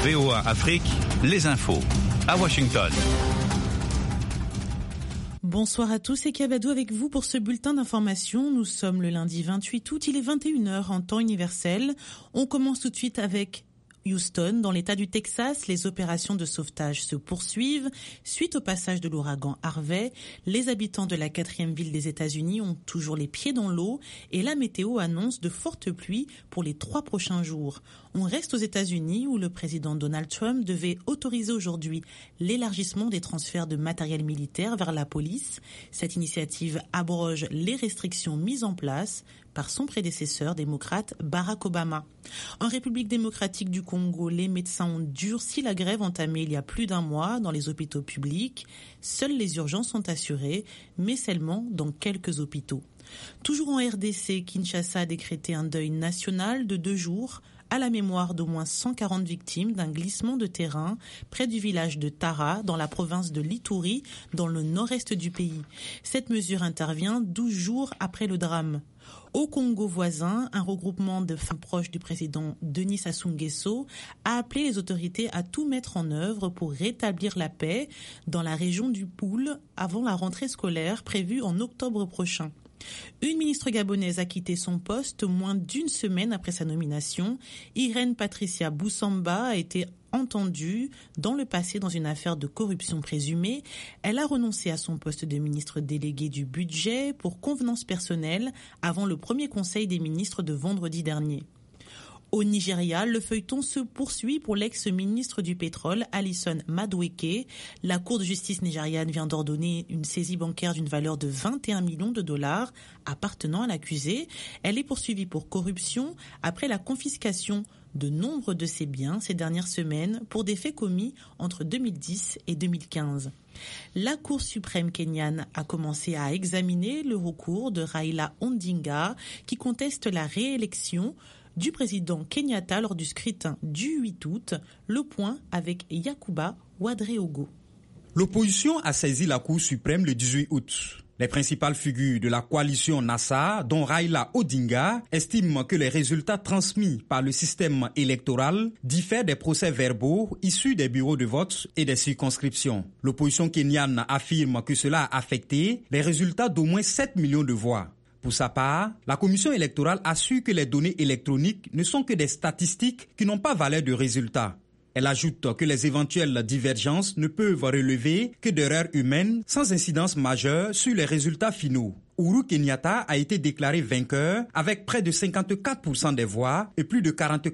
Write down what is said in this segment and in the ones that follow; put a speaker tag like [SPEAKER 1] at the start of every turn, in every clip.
[SPEAKER 1] VOA Afrique, les infos. À Washington.
[SPEAKER 2] Bonsoir à tous, c'est Cavado avec vous pour ce bulletin d'information. Nous sommes le lundi 28 août, il est 21h en temps universel. On commence tout de suite avec Houston, dans l'État du Texas, les opérations de sauvetage se poursuivent. Suite au passage de l'ouragan Harvey, les habitants de la 4e ville des États-Unis ont toujours les pieds dans l'eau et la météo annonce de fortes pluies pour les 3 prochains jours. On reste aux États-Unis où le président Donald Trump devait autoriser aujourd'hui l'élargissement des transferts de matériel militaire vers la police. Cette initiative abroge les restrictions mises en place par son prédécesseur démocrate Barack Obama. En République démocratique du Congo, les médecins ont durci la grève entamée il y a plus d'un mois dans les hôpitaux publics. Seules les urgences sont assurées, mais seulement dans quelques hôpitaux. Toujours en RDC, Kinshasa a décrété un deuil national de 2 jours à la mémoire d'au moins 140 victimes d'un glissement de terrain près du village de Tara, dans la province de l'Ituri, dans le nord-est du pays. Cette mesure intervient 12 jours après le drame. Au Congo voisin, un regroupement de femmes proches du président Denis Sassou Nguesso a appelé les autorités à tout mettre en œuvre pour rétablir la paix dans la région du Poul avant la rentrée scolaire prévue en octobre prochain. Une ministre gabonaise a quitté son poste moins d'une semaine après sa nomination. Irène Patricia Boussamba a été entendue dans le passé dans une affaire de corruption présumée. Elle a renoncé à son poste de ministre délégué du budget pour convenance personnelle avant le premier conseil des ministres de vendredi dernier. Au Nigeria, le feuilleton se poursuit pour l'ex-ministre du pétrole, Alison Madueke. La Cour de justice nigériane vient d'ordonner une saisie bancaire d'une valeur de 21 millions de dollars appartenant à l'accusé. Elle est poursuivie pour corruption après la confiscation de nombre de ses biens ces dernières semaines pour des faits commis entre 2010 et 2015. La Cour suprême kenyane a commencé à examiner le recours de Raila Odinga qui conteste la réélection du président Kenyatta lors du scrutin du 8 août. Le point avec Yakuba Wadreogo.
[SPEAKER 3] L'opposition a saisi la Cour suprême le 18 août. Les principales figures de la coalition NASA, dont Raila Odinga, estiment que les résultats transmis par le système électoral diffèrent des procès-verbaux issus des bureaux de vote et des circonscriptions. L'opposition kenyane affirme que cela a affecté les résultats d'au moins 7 millions de voix. Pour sa part, la commission électorale assure que les données électroniques ne sont que des statistiques qui n'ont pas valeur de résultat. Elle ajoute que les éventuelles divergences ne peuvent relever que d'erreurs humaines sans incidence majeure sur les résultats finaux. Uhuru Kenyatta a été déclaré vainqueur avec près de 54% des voix et plus de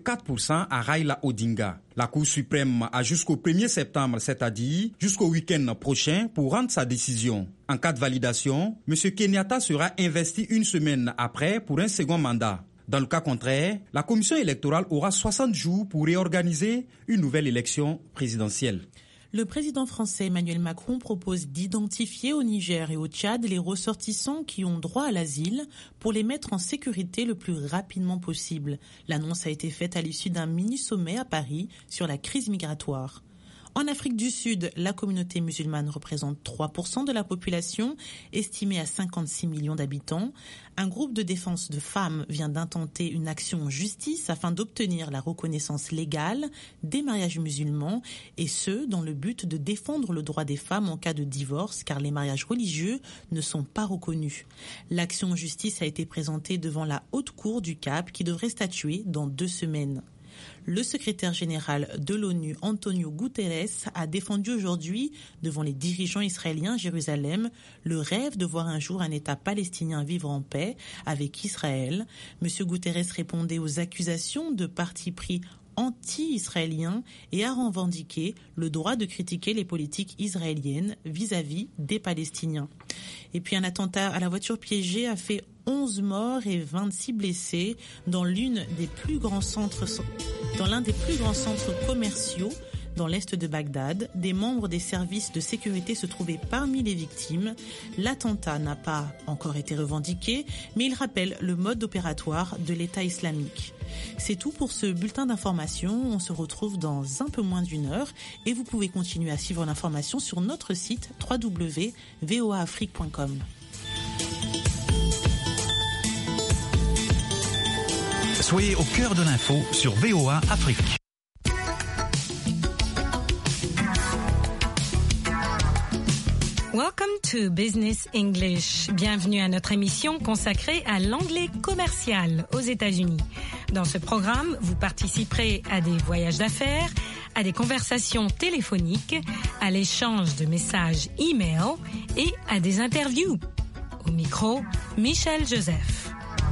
[SPEAKER 3] 44% à Raila Odinga. La Cour suprême a jusqu'au 1er septembre, c'est-à-dire jusqu'au week-end prochain, pour rendre sa décision. En cas de validation, M. Kenyatta sera investi une semaine après pour un second mandat. Dans le cas contraire, la commission électorale aura 60 jours pour réorganiser une nouvelle élection présidentielle.
[SPEAKER 2] Le président français Emmanuel Macron propose d'identifier au Niger et au Tchad les ressortissants qui ont droit à l'asile pour les mettre en sécurité le plus rapidement possible. L'annonce a été faite à l'issue d'un mini-sommet à Paris sur la crise migratoire. En Afrique du Sud, la communauté musulmane représente 3% de la population, estimée à 56 millions d'habitants. Un groupe de défense de femmes vient d'intenter une action en justice afin d'obtenir la reconnaissance légale des mariages musulmans, et ce, dans le but de défendre le droit des femmes en cas de divorce, car les mariages religieux ne sont pas reconnus. L'action en justice a été présentée devant la Haute Cour du Cap, qui devrait statuer dans 2 semaines. Le secrétaire général de l'ONU, Antonio Guterres, a défendu aujourd'hui, devant les dirigeants israéliens à Jérusalem, le rêve de voir un jour un État palestinien vivre en paix avec Israël. M. Guterres répondait aux accusations de parti pris anti-israélien et a revendiqué le droit de critiquer les politiques israéliennes vis-à-vis des Palestiniens. Et puis un attentat à la voiture piégée a fait 11 morts et 26 blessés dans l'un des plus grands centres commerciaux dans l'est de Bagdad. Des membres des services de sécurité se trouvaient parmi les victimes. L'attentat n'a pas encore été revendiqué, mais il rappelle le mode opératoire de l'État islamique. C'est tout pour ce bulletin d'information. On se retrouve dans un peu moins d'1 heure et vous pouvez continuer à suivre l'information sur notre site www.voaafrique.com.
[SPEAKER 1] Soyez au cœur de l'info sur VOA Afrique.
[SPEAKER 4] Welcome to Business English. Bienvenue à notre émission consacrée à l'anglais commercial aux États-Unis. Dans ce programme, vous participerez à des voyages d'affaires, à des conversations téléphoniques, à l'échange de messages e-mail et à des interviews. Au micro, Michel Joseph.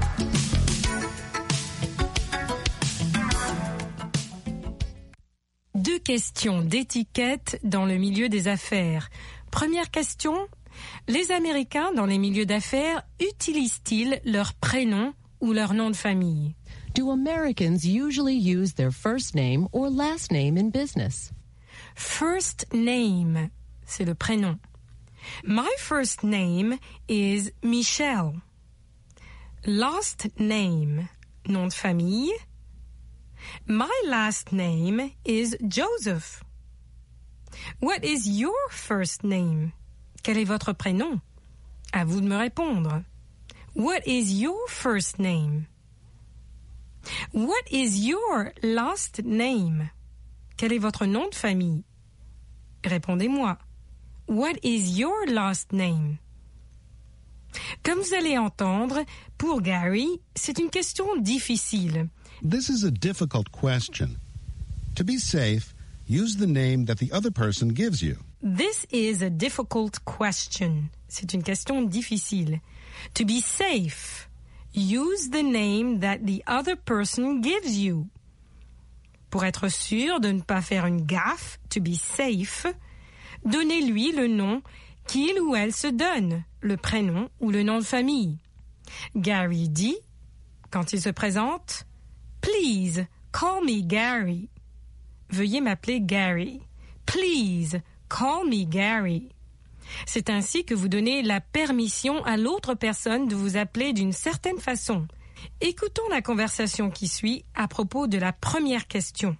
[SPEAKER 4] Deux questions d'étiquette dans le milieu des affaires. Première question, les Américains dans les milieux d'affaires utilisent-ils leur prénom ou leur nom de famille?
[SPEAKER 5] Do Americans usually use their first name or last name in business?
[SPEAKER 4] First name, c'est le prénom. My first name is Michelle. Last name, nom de famille. My last name is Joseph. What is your first name? Quel est votre prénom? À vous de me répondre. What is your first name? What is your last name? Quel est votre nom de famille? Répondez-moi. What is your last name? Comme vous allez entendre, pour Gary, c'est une question difficile.
[SPEAKER 6] This is a difficult question. To be safe, use the name that the other person gives you.
[SPEAKER 4] This is a difficult question. C'est une question difficile. To be safe, use the name that the other person gives you. Pour être sûr de ne pas faire une gaffe, to be safe, donnez-lui le nom qu'il ou elle se donne, le prénom ou le nom de famille. Gary dit, quand il se présente, « Please, call me Gary ». Veuillez m'appeler Gary. Please, call me Gary. C'est ainsi que vous donnez la permission à l'autre personne de vous appeler d'une certaine façon. Écoutons la conversation qui suit à propos de la première question.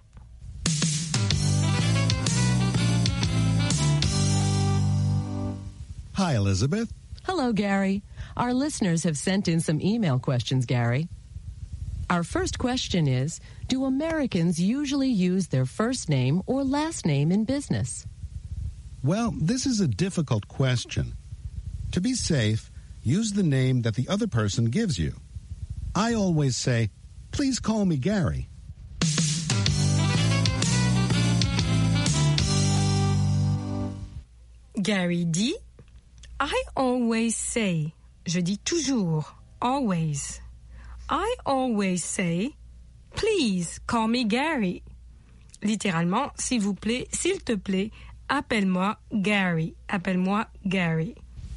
[SPEAKER 6] Hi, Elizabeth.
[SPEAKER 5] Hello, Gary. Our listeners have sent in some email questions, Gary. Our first question is, do Americans usually use their first name or last name in business?
[SPEAKER 6] Well, this is a difficult question. To be safe, use the name that the other person gives you. I always say, please call me Gary.
[SPEAKER 4] Gary dit, I always say, je dis toujours, always. I always say, please call me Gary. Littéralement, s'il vous plaît, s'il te plaît, appelle-moi Gary. Appelle-moi Gary.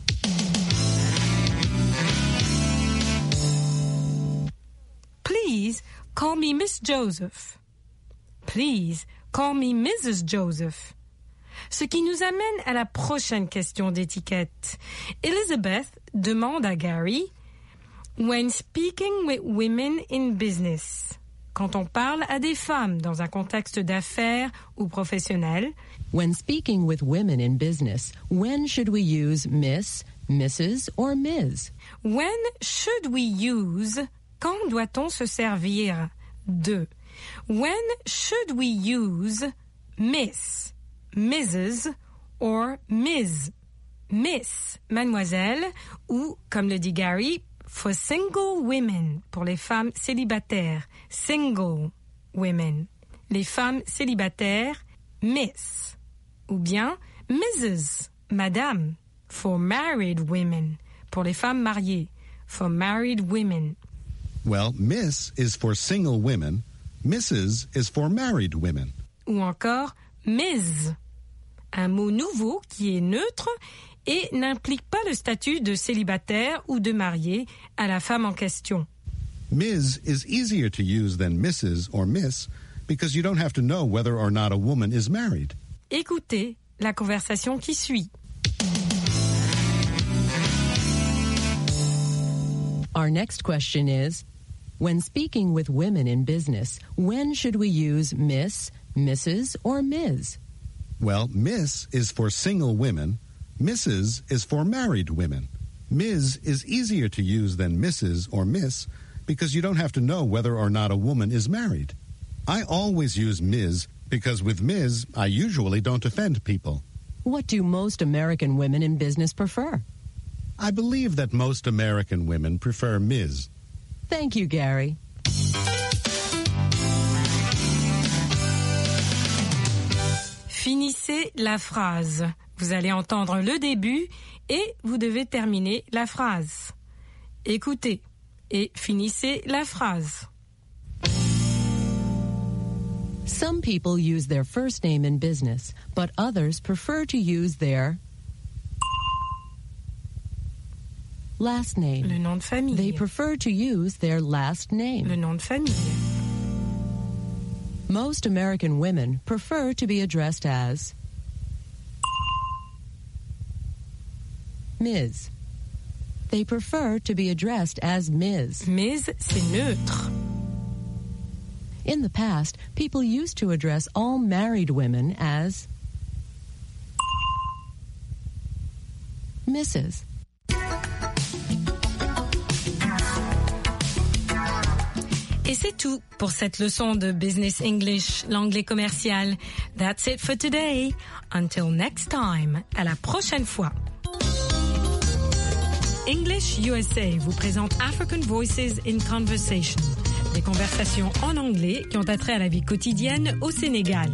[SPEAKER 4] Please call me Miss Joseph. Please call me Mrs. Joseph. Ce qui nous amène à la prochaine question d'étiquette. Elizabeth demande à Gary, when speaking with women in business, quand on parle à des femmes dans un contexte d'affaires ou professionnel,
[SPEAKER 5] when speaking with women in business, when should we use Miss, Mrs. or Ms?
[SPEAKER 4] When should we use, quand doit-on se servir de? When should we use Miss, Mrs. or Ms? Miss, mademoiselle, ou, comme le dit Gary, for single women, pour les femmes célibataires, single women. Les femmes célibataires, Miss. Ou bien Mrs., madame, for married women, pour les femmes mariées, for married women.
[SPEAKER 6] Well, Miss is for single women, Mrs. is for married women.
[SPEAKER 4] Ou encore Ms., un mot nouveau qui est neutre et n'implique pas le statut de célibataire ou de marié à la femme en question.
[SPEAKER 6] Ms. is easier to use than Mrs. or Miss because you don't have to know whether or not a woman is married.
[SPEAKER 4] Écoutez la conversation qui suit.
[SPEAKER 5] Our next question is, when speaking with women in business, when should we use Miss, Mrs. or Ms?
[SPEAKER 6] Well, Miss is for single women, Mrs. is for married women. Ms. is easier to use than Mrs. or Miss because you don't have to know whether or not a woman is married. I always use Ms. because with Ms. I usually don't offend people.
[SPEAKER 5] What do most American women in business prefer?
[SPEAKER 6] I believe that most American women prefer Ms.
[SPEAKER 5] Thank you, Gary.
[SPEAKER 4] Finissez la phrase. Vous allez entendre le début et vous devez terminer la phrase. Écoutez et finissez la phrase.
[SPEAKER 5] Some people use their first name in business, but others prefer to use their last name.
[SPEAKER 4] Le nom de famille.
[SPEAKER 5] They prefer to use their last name.
[SPEAKER 4] Le nom de famille.
[SPEAKER 5] Most American women prefer to be addressed as Ms. They prefer to be addressed as Ms.
[SPEAKER 4] Ms, c'est neutre.
[SPEAKER 5] In the past, people used to address all married women as Mrs.
[SPEAKER 4] Et c'est tout pour cette leçon de Business English, l'anglais commercial. That's it for today. Until next time. À la prochaine fois. English USA vous présente African Voices in Conversation. Des conversations en anglais qui ont attrait à la vie quotidienne au Sénégal.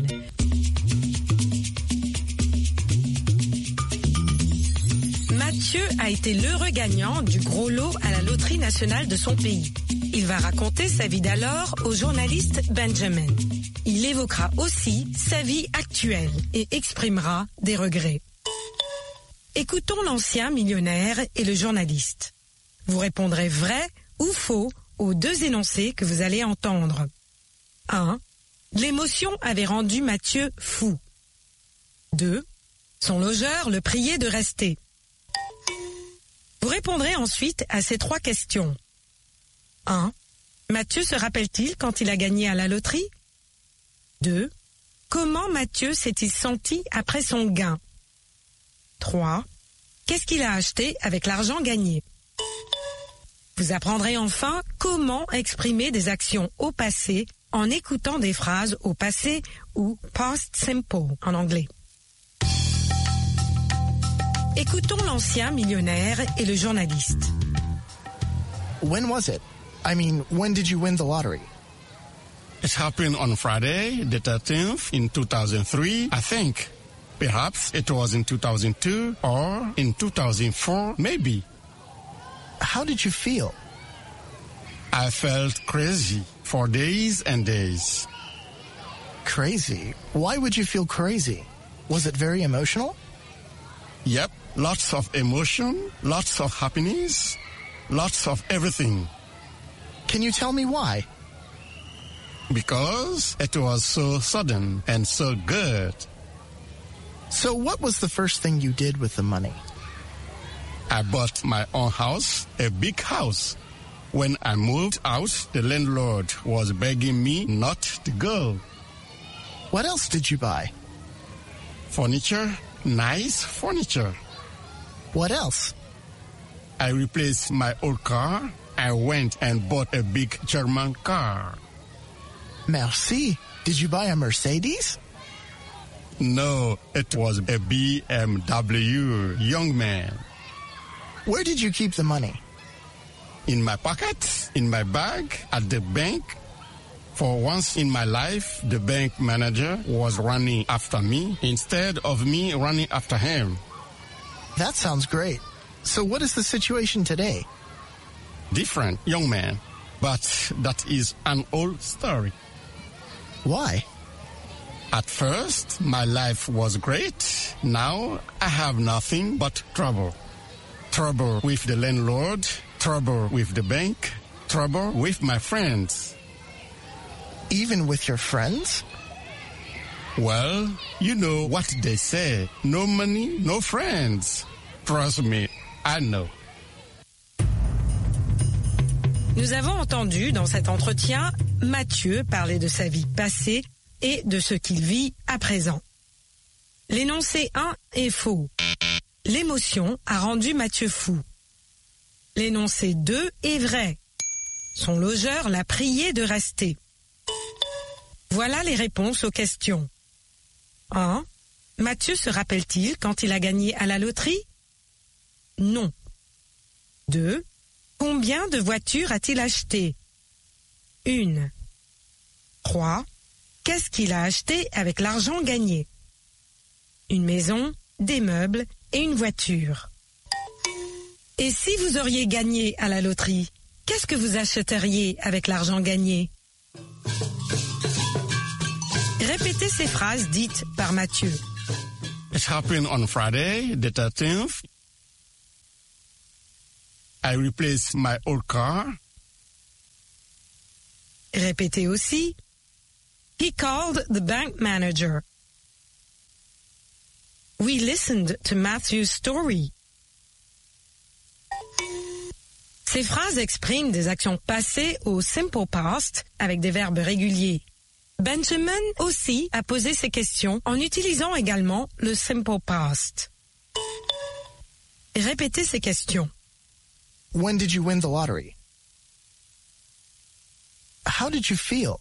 [SPEAKER 4] Mathieu a été l'heureux gagnant du gros lot à la loterie nationale de son pays. Il va raconter sa vie d'alors au journaliste Benjamin. Il évoquera aussi sa vie actuelle et exprimera des regrets. Écoutons l'ancien millionnaire et le journaliste. Vous répondrez vrai ou faux aux deux énoncés que vous allez entendre. 1. L'émotion avait rendu Mathieu fou. 2. Son logeur le priait de rester. Vous répondrez ensuite à ces trois questions. 1. Mathieu se rappelle-t-il quand il a gagné à la loterie? 2. Comment Mathieu s'est-il senti après son gain? 3. Qu'est-ce qu'il a acheté avec l'argent gagné? Vous apprendrez enfin comment exprimer des actions au passé en écoutant des phrases au passé ou past simple en anglais. Écoutons l'ancien millionnaire et le journaliste.
[SPEAKER 7] When was it? I mean, when did you win the lottery?
[SPEAKER 8] It happened on Friday, the 13th, in 2003, I think. Perhaps it was in 2002 or in 2004, maybe.
[SPEAKER 7] How did you feel?
[SPEAKER 8] I felt crazy for days and days.
[SPEAKER 7] Crazy? Why would you feel crazy? Was it very emotional?
[SPEAKER 8] Yep, lots of emotion, lots of happiness, lots of everything.
[SPEAKER 7] Can you tell me why?
[SPEAKER 8] Because it was so sudden and so good.
[SPEAKER 7] So what was the first thing you did with the money?
[SPEAKER 8] I bought my own house, a big house. When I moved out, the landlord was begging me not to go.
[SPEAKER 7] What else did you buy?
[SPEAKER 8] Furniture, nice furniture.
[SPEAKER 7] What else?
[SPEAKER 8] I replaced my old car. I went and bought a big German car.
[SPEAKER 7] Merci. Did you buy a Mercedes?
[SPEAKER 8] No, it was a BMW, young man.
[SPEAKER 7] Where did you keep the money?
[SPEAKER 8] In my pocket, in my bag, at the bank. For once in my life, the bank manager was running after me instead of me running after him.
[SPEAKER 7] That sounds great. So what is the situation today?
[SPEAKER 8] Different, young man. But that is an old story.
[SPEAKER 7] Why?
[SPEAKER 8] At first, my life was great. Now, I have nothing but trouble. Trouble with the landlord, trouble with the bank, trouble with my friends.
[SPEAKER 7] Even with your friends?
[SPEAKER 8] Well, you know what they say. No money, no friends. Trust me, I know.
[SPEAKER 4] Nous avons entendu dans cet entretien Mathieu parler de sa vie passée et de ce qu'il vit à présent. L'énoncé 1 est faux. L'émotion a rendu Mathieu fou. L'énoncé 2 est vrai. Son logeur l'a prié de rester. Voilà les réponses aux questions. 1. Mathieu se rappelle-t-il quand il a gagné à la loterie? Non. 2. Combien de voitures a-t-il acheté? 1. 3. Qu'est-ce qu'il a acheté avec l'argent gagné? Une maison, des meubles et une voiture. Et si vous auriez gagné à la loterie, qu'est-ce que vous achèteriez avec l'argent gagné? Répétez ces phrases dites par Mathieu.
[SPEAKER 8] It happened on Friday, the 13th. I replaced my old car.
[SPEAKER 4] Répétez aussi. He called the bank manager. We listened to Matthew's story. Ces phrases expriment des actions passées au simple past avec des verbes réguliers. Benjamin aussi a posé ces questions en utilisant également le simple past. Répétez ces questions.
[SPEAKER 7] When did you win the lottery? How did you feel?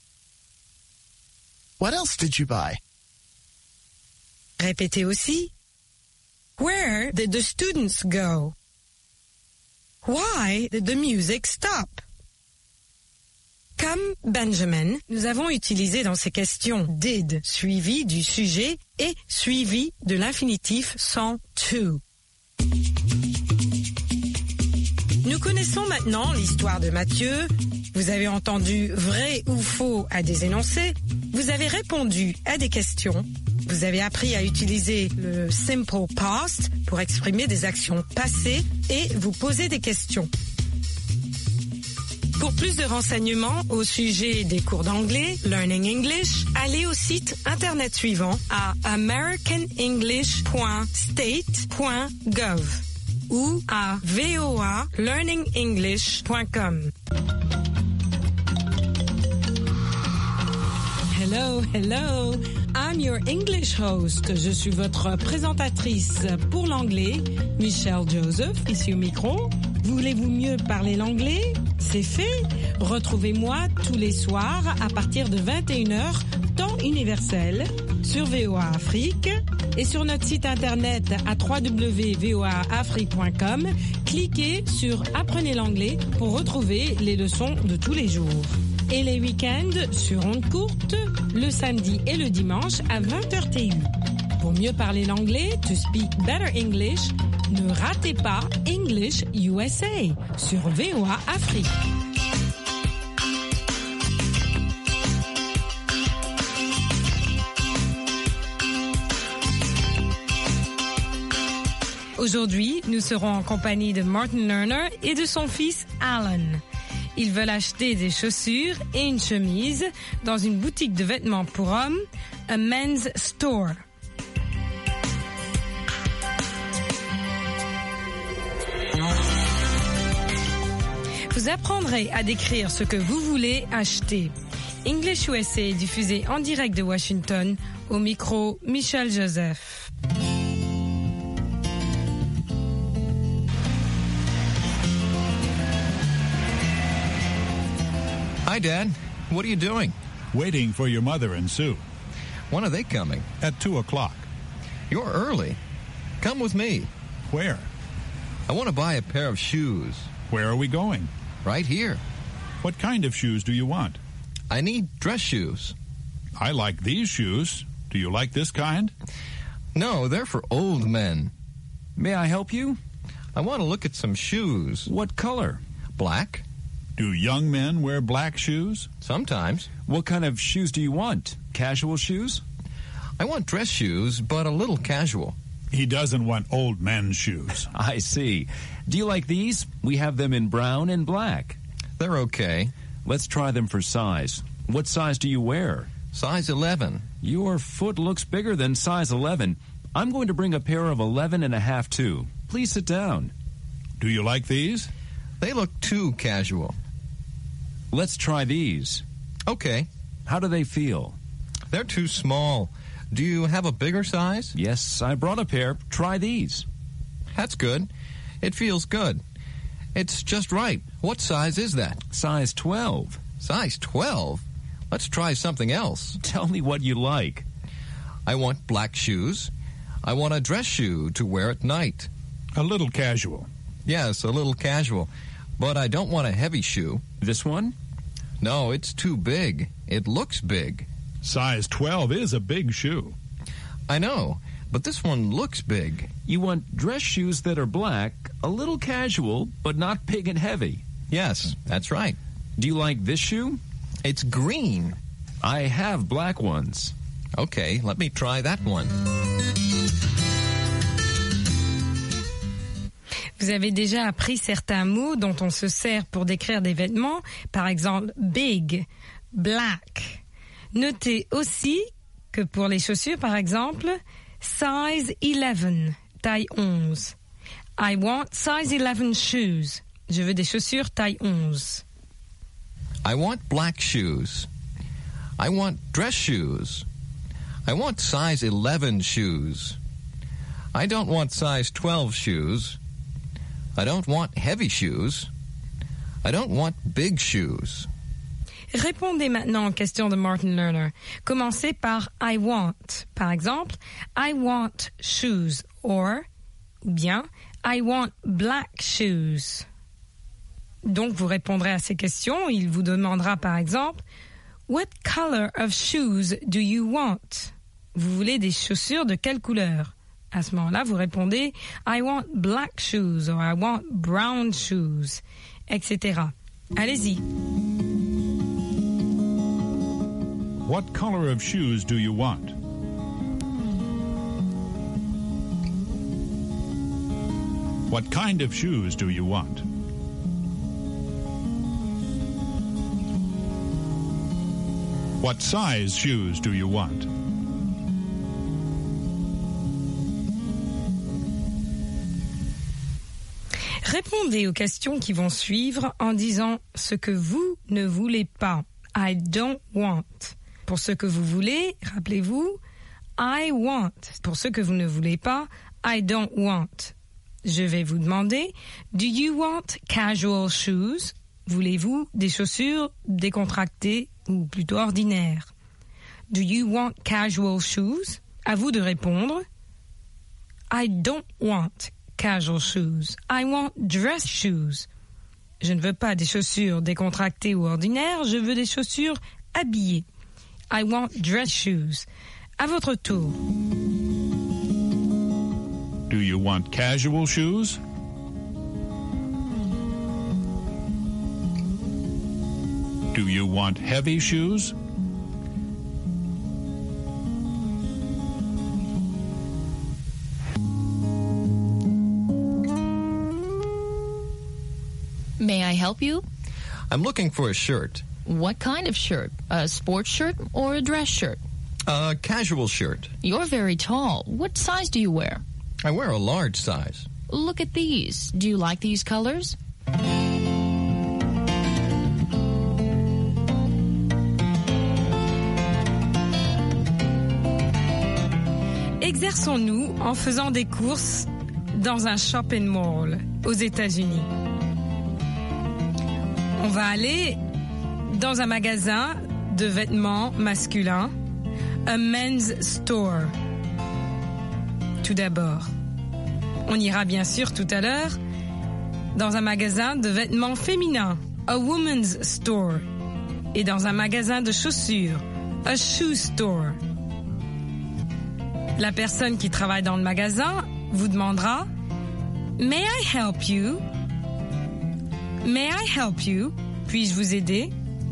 [SPEAKER 7] What else did you buy?
[SPEAKER 4] Répétez aussi. Where did the students go? Why did the music stop? Comme Benjamin, nous avons utilisé dans ces questions did suivi du sujet et suivi de l'infinitif sans to. Nous connaissons maintenant l'histoire de Mathieu. Vous avez entendu vrai ou faux à des énoncés. Vous avez répondu à des questions. Vous avez appris à utiliser le simple past pour exprimer des actions passées et vous poser des questions. Pour plus de renseignements au sujet des cours d'anglais, Learning English, allez au site internet suivant à americanenglish.state.gov ou à voalearningenglish.com.
[SPEAKER 9] Hello, hello. I'm your English host. Je suis votre présentatrice pour l'anglais, Michelle Joseph, ici au micro. Voulez-vous mieux parler l'anglais? C'est fait. Retrouvez-moi tous les soirs à partir de 21h, temps universel, sur VOA Afrique et sur notre site internet à www.voaafrique.com. Cliquez sur Apprenez l'anglais pour retrouver les leçons de tous les jours. Et les week-ends sur ondes courtes, le samedi et le dimanche à 20h TU. Pour mieux parler l'anglais, to speak better English, ne ratez pas English USA sur VOA Afrique.
[SPEAKER 4] Aujourd'hui, nous serons en compagnie de Martin Lerner et de son fils Alan. Ils veulent acheter des chaussures et une chemise dans une boutique de vêtements pour hommes, a men's store. Vous apprendrez à décrire ce que vous voulez acheter. English USA est diffusé en direct de Washington, au micro Michelle Joseph.
[SPEAKER 10] Hi, Dad. What are you doing?
[SPEAKER 1] Waiting for your mother and Sue.
[SPEAKER 10] When are they coming?
[SPEAKER 1] At 2 o'clock.
[SPEAKER 10] You're early. Come with me.
[SPEAKER 1] Where?
[SPEAKER 10] I want to buy a pair of shoes.
[SPEAKER 1] Where are we going?
[SPEAKER 10] Right here.
[SPEAKER 1] What kind of shoes do you want?
[SPEAKER 10] I need dress shoes.
[SPEAKER 1] I like these shoes. Do you like this kind?
[SPEAKER 10] No, they're for old men.
[SPEAKER 11] May I help you?
[SPEAKER 10] I want to look at some shoes.
[SPEAKER 11] What color?
[SPEAKER 10] Black.
[SPEAKER 1] Do young men wear black shoes?
[SPEAKER 10] Sometimes.
[SPEAKER 11] What kind of shoes do you want? Casual shoes?
[SPEAKER 10] I want dress shoes, but a little casual.
[SPEAKER 1] He doesn't want old men's shoes.
[SPEAKER 11] I see. Do you like these? We have them in brown and black.
[SPEAKER 10] They're okay.
[SPEAKER 11] Let's try them for size. What size do you wear?
[SPEAKER 10] Size 11.
[SPEAKER 11] Your foot looks bigger than size 11. I'm going to bring a pair of 11 and a half too. Please sit down.
[SPEAKER 1] Do you like these?
[SPEAKER 10] They look too casual.
[SPEAKER 11] Let's try these.
[SPEAKER 10] Okay.
[SPEAKER 11] How do they feel?
[SPEAKER 10] They're too small. Do you have a bigger size?
[SPEAKER 11] Yes, I brought a pair. Try these.
[SPEAKER 10] That's good. It feels good. It's just right. What size is that?
[SPEAKER 11] Size 12.
[SPEAKER 10] Size 12? Let's try something else.
[SPEAKER 11] Tell me what you like.
[SPEAKER 10] I want black shoes. I want a dress shoe to wear at night.
[SPEAKER 1] A little casual.
[SPEAKER 10] Yes, a little casual. But I don't want a heavy shoe.
[SPEAKER 11] This one?
[SPEAKER 10] No, it's too big. It looks big.
[SPEAKER 1] Size 12 is a big shoe.
[SPEAKER 10] I know, but this one looks big.
[SPEAKER 11] You want dress shoes that are black, a little casual, but not big and heavy.
[SPEAKER 10] Yes, that's right.
[SPEAKER 11] Do you like this shoe?
[SPEAKER 10] It's green.
[SPEAKER 11] I have black ones.
[SPEAKER 10] Okay, let me try that one.
[SPEAKER 4] Vous avez déjà appris certains mots dont on se sert pour décrire des vêtements, par exemple big, black. Notez aussi que pour les chaussures, par exemple, size 11, taille 11. I want size 11 shoes. Je veux des chaussures taille 11.
[SPEAKER 10] I want black shoes. I want dress shoes. I want size 11 shoes. I don't want size 12 shoes. I don't want heavy shoes. I don't want big shoes.
[SPEAKER 4] Répondez maintenant aux questions de Martin Lerner. Commencez par I want. Par exemple, I want shoes ou bien I want black shoes. Donc vous répondrez à ces questions. Il vous demandera par exemple What color of shoes do you want? Vous voulez des chaussures de quelle couleur? À ce moment-là, vous répondez I want black shoes or I want brown shoes, etc. Allez-y.
[SPEAKER 1] What color of shoes do you want? What kind of shoes do you want? What size shoes do you want?
[SPEAKER 4] Répondez aux questions qui vont suivre en disant ce que vous ne voulez pas. I don't want. Pour ce que vous voulez, rappelez-vous, I want. Pour ce que vous ne voulez pas, I don't want. Je vais vous demander, do you want casual shoes? Voulez-vous des chaussures décontractées ou plutôt ordinaires? Do you want casual shoes? À vous de répondre. I don't want casual shoes. I want dress shoes. Je ne veux pas des chaussures décontractées ou ordinaires, je veux des chaussures habillées. I want dress shoes. À votre tour.
[SPEAKER 1] Do you want casual shoes? Do you want heavy shoes?
[SPEAKER 12] May I help you?
[SPEAKER 10] I'm looking for a shirt.
[SPEAKER 12] What kind of shirt? A sports shirt or a dress shirt?
[SPEAKER 10] A casual shirt.
[SPEAKER 12] You're very tall. What size do you wear?
[SPEAKER 10] I wear a large size.
[SPEAKER 12] Look at these. Do you like these colors?
[SPEAKER 4] Exerçons-nous en faisant des courses dans un shopping mall aux États-Unis. On va aller dans un magasin de vêtements masculins, a men's store. Tout d'abord, on ira bien sûr tout à l'heure dans un magasin de vêtements féminins, a woman's store, et dans un magasin de chaussures, a shoe store. La personne qui travaille dans le magasin vous demandera « May I help you? May I help you? Puis-je vous aider? »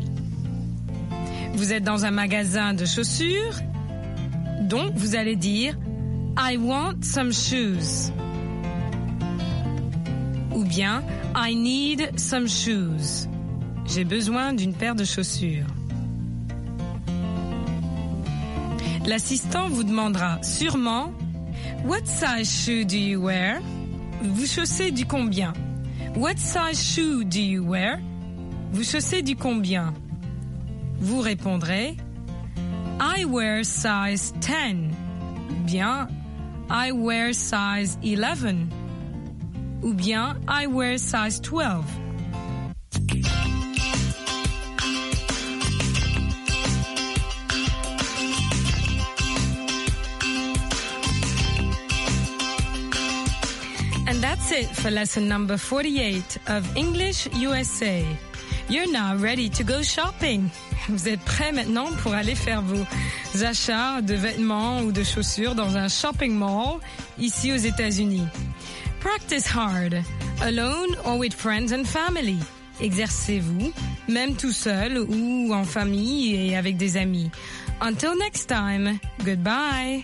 [SPEAKER 4] Vous êtes dans un magasin de chaussures, donc vous allez dire « I want some shoes » ou bien « I need some shoes ». J'ai besoin d'une paire de chaussures. L'assistant vous demandera sûrement « What size shoe do you wear? » Vous chaussez du combien? What size shoe do you wear? Vous chaussez du combien? Vous répondrez I wear size 10. Ou bien I wear size 11. Ou bien I wear size 12. And that's it for lesson number 48 of English USA. You're now ready to go shopping. Vous êtes prêts maintenant pour aller faire vos achats de vêtements ou de chaussures dans un shopping mall ici aux États-Unis. Practice hard, alone or with friends and family. Exercez-vous, même tout seul ou en famille et avec des amis. Until next time, goodbye.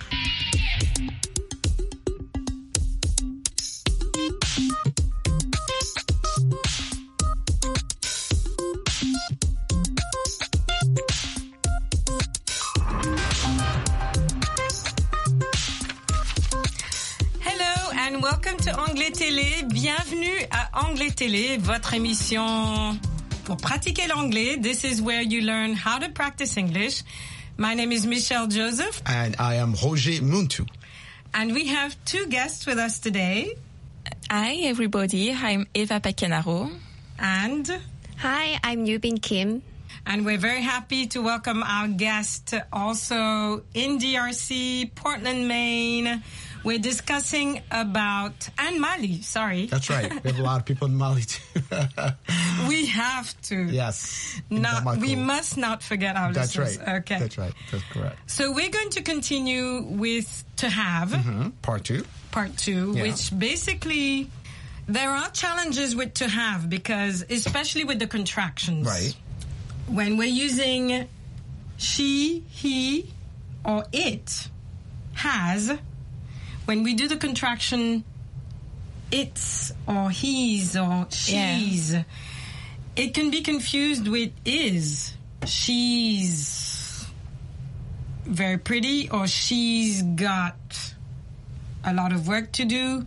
[SPEAKER 4] And welcome to Anglais Télé. Bienvenue à Anglais Télé, votre émission pour pratiquer l'anglais. This is where you learn how to practice English. My name is Michelle Joseph.
[SPEAKER 7] And I am Roger Muntu.
[SPEAKER 4] And we have two guests with us today.
[SPEAKER 13] Hi, everybody. I'm Eva Pacanaro.
[SPEAKER 4] And...
[SPEAKER 14] Hi, I'm Yubin Kim.
[SPEAKER 4] And we're very happy to welcome our guest also in DRC, Portland, Maine. We're discussing about... And Mali, sorry.
[SPEAKER 7] That's right. We have a lot of people in Mali, too.
[SPEAKER 4] We have to.
[SPEAKER 7] Yes.
[SPEAKER 4] We must not forget our listeners.
[SPEAKER 7] That's right.
[SPEAKER 4] Okay.
[SPEAKER 7] That's right. That's correct.
[SPEAKER 4] So we're going to continue with to have.
[SPEAKER 7] Mm-hmm. Part two, yeah.
[SPEAKER 4] Which basically... There are challenges with to have because, especially with the contractions.
[SPEAKER 7] Right.
[SPEAKER 4] When we're using she, he, or it, has... When we do the contraction, it's or he's or she's, it can be confused with is. She's very pretty or she's got a lot of work to do.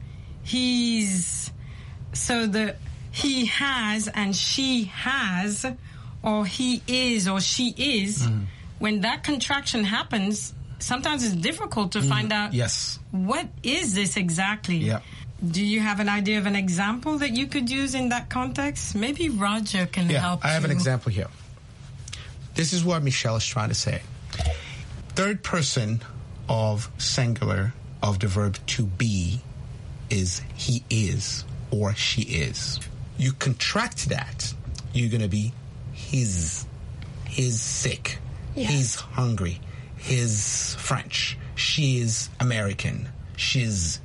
[SPEAKER 4] So the he has and she has or he is or she is, when that contraction happens, sometimes it's difficult to find out what is this exactly.
[SPEAKER 7] Yeah.
[SPEAKER 4] Do you have an idea of an example that you could use in that context? Maybe Roger can help you.
[SPEAKER 7] I have an example here. This is what Michelle is trying to say. Third person of singular of the verb to be is he is or she is. You contract that, you're going to be he's sick, he's hungry, he's French, she is American, she is,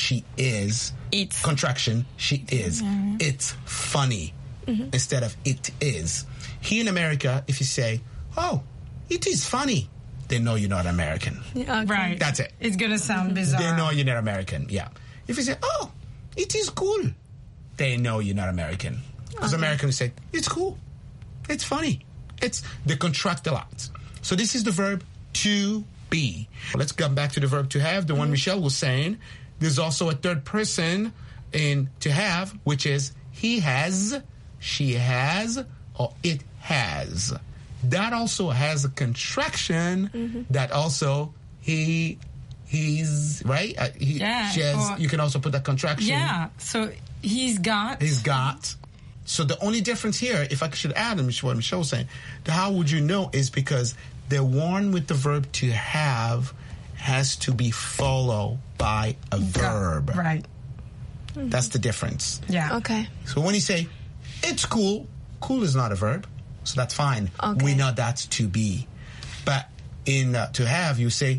[SPEAKER 7] it's contraction, she is. It's funny instead of it is. Here in America, if you say, oh, it is funny, they know you're not American.
[SPEAKER 4] Yeah, okay. Right.
[SPEAKER 7] That's it.
[SPEAKER 4] It's going to sound bizarre.
[SPEAKER 7] They know you're not American, yeah. If you say, oh, it is cool, they know you're not American. Because Americans say, it's cool, it's funny. They contract a lot. So this is the verb to be. Let's come back to the verb to have, the one Michelle was saying. There's also a third person in to have, which is he has, she has, or it has. That also has a contraction that also he's, right? She has, you can also put that contraction.
[SPEAKER 4] Yeah, so he's got.
[SPEAKER 7] So the only difference here, if I should add what Michelle was saying, how would you know is because the one with the verb to have has to be followed by a verb.
[SPEAKER 4] Right.
[SPEAKER 7] That's the difference.
[SPEAKER 4] Yeah.
[SPEAKER 14] Okay.
[SPEAKER 7] So when you say, it's cool, cool is not a verb, so that's fine.
[SPEAKER 14] Okay.
[SPEAKER 7] We know that's to be. But in to have, you say,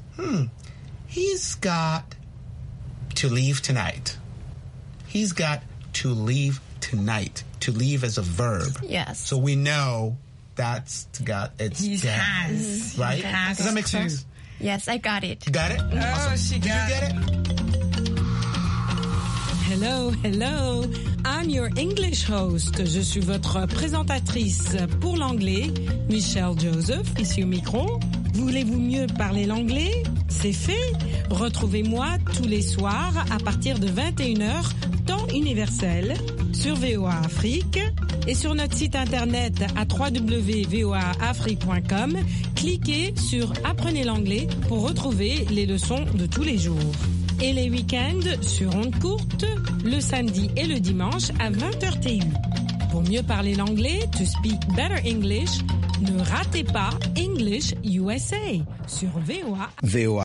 [SPEAKER 7] he's got to leave tonight. He's got to leave tonight. To leave as a verb.
[SPEAKER 14] Yes.
[SPEAKER 7] So we know that's it's
[SPEAKER 4] he
[SPEAKER 7] to
[SPEAKER 4] has.
[SPEAKER 7] have, right?
[SPEAKER 4] Has.
[SPEAKER 7] Does that make sense?
[SPEAKER 14] Yes, I got it.
[SPEAKER 7] You got it?
[SPEAKER 4] Oh, she got
[SPEAKER 7] it.
[SPEAKER 9] Hello. I'm your English host. Je suis votre présentatrice pour l'anglais, Michelle Joseph, ici au micro. Voulez-vous mieux parler l'anglais? C'est fait. Retrouvez-moi tous les soirs à partir de 21h, temps universel, sur VOA Afrique et sur notre site internet à www.voaafrique.com. Cliquez sur Apprenez l'anglais pour retrouver les leçons de tous les jours. Et les week-ends sur ondes courtes, le samedi et le dimanche à 20h TU. Pour mieux parler l'anglais, to speak better English, ne ratez pas English USA sur VOA.